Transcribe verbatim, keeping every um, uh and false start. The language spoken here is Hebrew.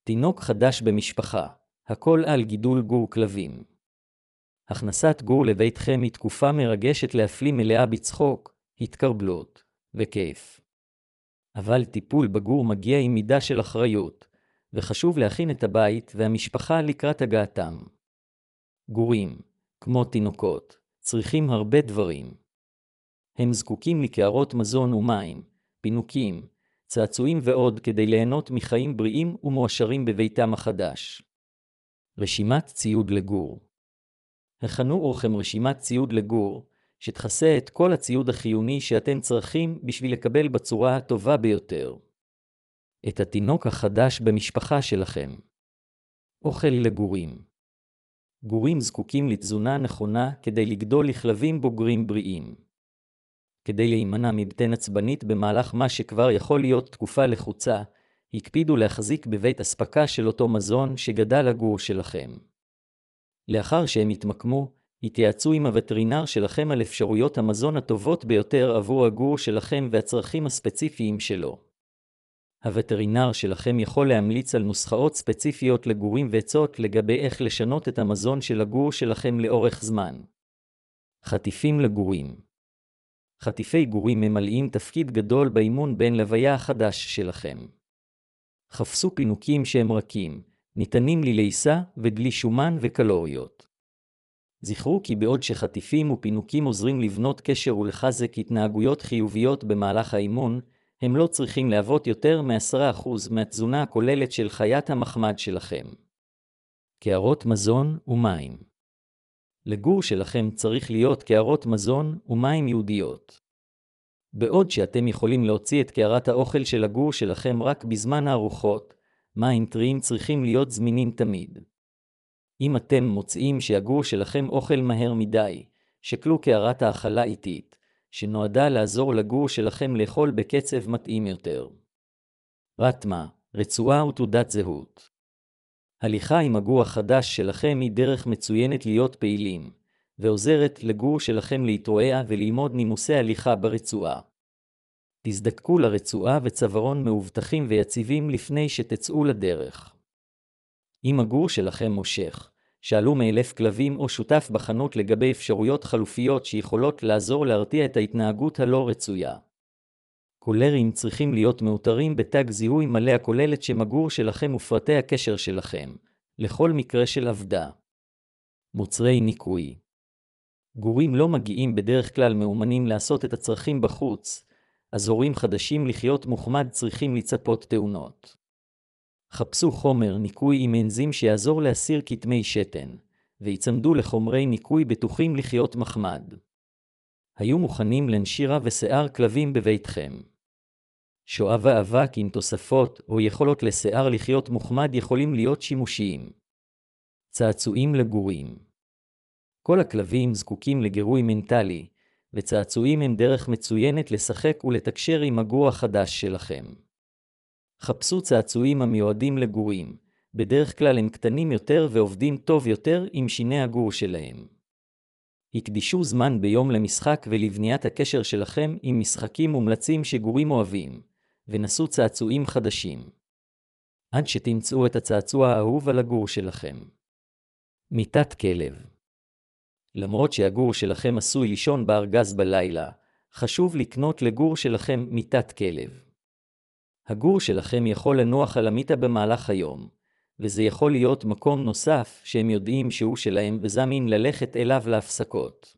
תינוק חדש במשפחה, הכל על גידול גור כלבים. הכנסת גור לביתכם היא תקופה מרגשת להפליא, מלאה בצחוק, התקרבלות וכיף. אבל טיפול בגור מגיע עם מידה של אחריות, וחשוב להכין את הבית והמשפחה לקראת הגעתם. גורים, כמו תינוקות, צריכים הרבה דברים. הם זקוקים לקערות מזון ומים, פינוקים, צעצועים ועוד כדי ליהנות מחיים בריאים ומואשרים בביתם החדש. רשימת ציוד לגור. הכנו אורכם רשימת ציוד לגור, שתכסה את כל הציוד החיוני שאתם צריכים בשביל לקבל בצורה הטובה ביותר את התינוק החדש במשפחה שלכם. אוכל לגורים. גורים זקוקים לתזונה נכונה כדי לגדול לכלבים בוגרים בריאים. כדי להימנע מבטן עצבנית במהלך מה שכבר יכול להיות תקופה לחוצה, הקפידו להחזיק בבית אספקה של אותו מזון שגדל הגור שלכם. לאחר שהם יתמקמו, התייעצו עם הווטרינר שלכם על אפשרויות המזון הטובות ביותר עבור הגור שלכם והצרכים הספציפיים שלו. הווטרינר שלכם יכול להמליץ על נוסחאות ספציפיות לגורים ועצות לגבי איך לשנות את המזון של הגור שלכם לאורך זמן. חטיפים לגורים. חטיפי גורים ממלאים תפקיד גדול באימון בין לוויה החדש שלכם. חפשו פינוקים שהם רכים, ניתנים לי לעיסה ודלי שומן וקלוריות. זכרו כי בעוד שחטיפים ופינוקים עוזרים לבנות קשר ולחזק התנהגויות חיוביות במהלך האימון, הם לא צריכים להוות יותר מ-עשרה אחוז מהתזונה הכוללת של חיית המחמד שלכם. קערות מזון ומים. לגור שלכם צריך להיות קערות מזון ומים ייעודיות. בעוד שאתם יכולים להוציא את קערת האוכל של הגור שלכם רק בזמן הארוחות, מים טריים צריכים להיות זמינים תמיד. אם אתם מוצאים שהגור שלכם אוכל מהר מדי, שקלו קערת האכלה איטית, שנועדה לעזור לגור שלכם לאכול בקצב מתאים יותר. רתמה, רצועה ותעודת זהות. הליכה עם הגור החדש שלכם היא דרך מצוינת להיות פעילים, ועוזרת לגור שלכם להתרועע וללמוד נימוסי הליכה ברצועה. תזדקקו לרצועה וצווארון מאובטחים ויציבים לפני שתצאו לדרך. אם הגור שלכם מושך, שאלו מאלף כלבים או שותף בחנות לגבי אפשרויות חלופיות שיכולות לעזור להרתיע את ההתנהגות הלא רצויה. קולרים צריכים להיות מאותרים בתג זיהוי מלא הכולל את שם הגור שלכם ופרטי הקשר שלכם, לכל מקרה של עבדה. מוצרי ניקוי. גורים לא מגיעים בדרך כלל מאומנים לעשות את הצרכים בחוץ, אז הורים חדשים לחיות מוחמד צריכים לצפות תאונות. חפשו חומר ניקוי עם אנזים שיעזור להסיר כתמי שתן, ויצמדו לחומרי ניקוי בטוחים לחיות מחמד. היו מוכנים לנשירה ושיער כלבים בביתכם. שואב האבק עם תוספות או יכולות לשיער לחיות מוחמד יכולים להיות שימושיים. צעצועים לגורים. כל הכלבים זקוקים לגירוי מנטלי, וצעצועים הם דרך מצוינת לשחק ולתקשר עם הגור החדש שלכם. חפשו צעצועים המיועדים לגורים, בדרך כלל הם קטנים יותר ועובדים טוב יותר עם שיני הגור שלהם. הקדישו זמן ביום למשחק ולבניית הקשר שלכם עם משחקים מומלצים שגורים אוהבים, ונסו צעצועים חדשים. עד שתמצאו את הצעצוע האהוב על הגור שלכם. מיטת כלב. למרות שהגור שלכם עשוי לישון בארגז בלילה, חשוב לקנות לגור שלכם מיטת כלב. הגור שלכם יכול לנוח על המיטה במהלך היום, וזה יכול להיות מקום נוסף שהם יודעים שהוא שלהם וזמין ללכת אליו להפסקות.